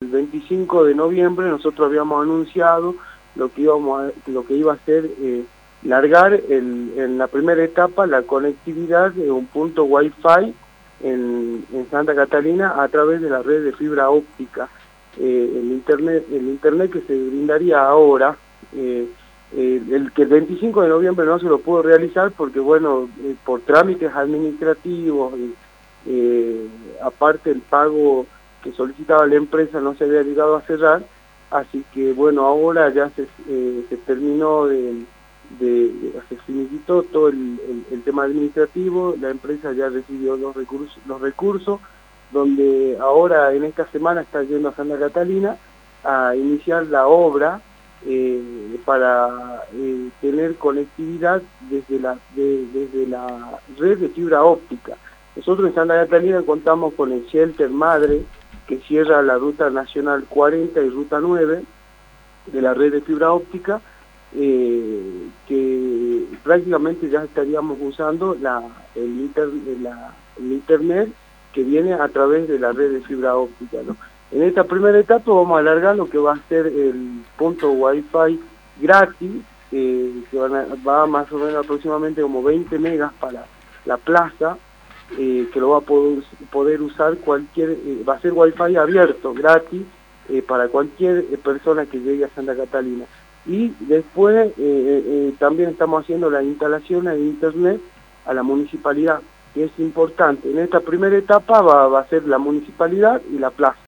25 de noviembre nosotros habíamos anunciado lo que iba a ser largar en la primera etapa la conectividad de un punto Wi-Fi en Santa Catalina a través de la red de fibra óptica. El internet que se brindaría ahora, el 25 de noviembre no se lo pudo realizar porque, bueno, por trámites administrativos, aparte el pago que solicitaba la empresa no se había llegado a cerrar, así que, bueno, ahora ya se terminó se finiquitó todo el tema administrativo, la empresa ya recibió los recursos, donde ahora en esta semana está yendo a Santa Catalina a iniciar la obra para tener conectividad desde la red de fibra óptica. Nosotros en Santa Catalina contamos con el shelter madre que cierra la ruta nacional 40 y ruta 9 de la red de fibra óptica, que prácticamente ya estaríamos usando el internet que viene a través de la red de fibra óptica, ¿no? En esta primera etapa vamos a alargar lo que va a ser el punto Wi-Fi gratis, que va más o menos aproximadamente como 20 megas para la plaza, que lo va a poder usar va a ser Wi-Fi abierto, gratis, para cualquier persona que llegue a Santa Catalina. Y después también estamos haciendo la instalación de internet a la municipalidad, que es importante. En esta primera etapa va a ser la municipalidad y la plaza.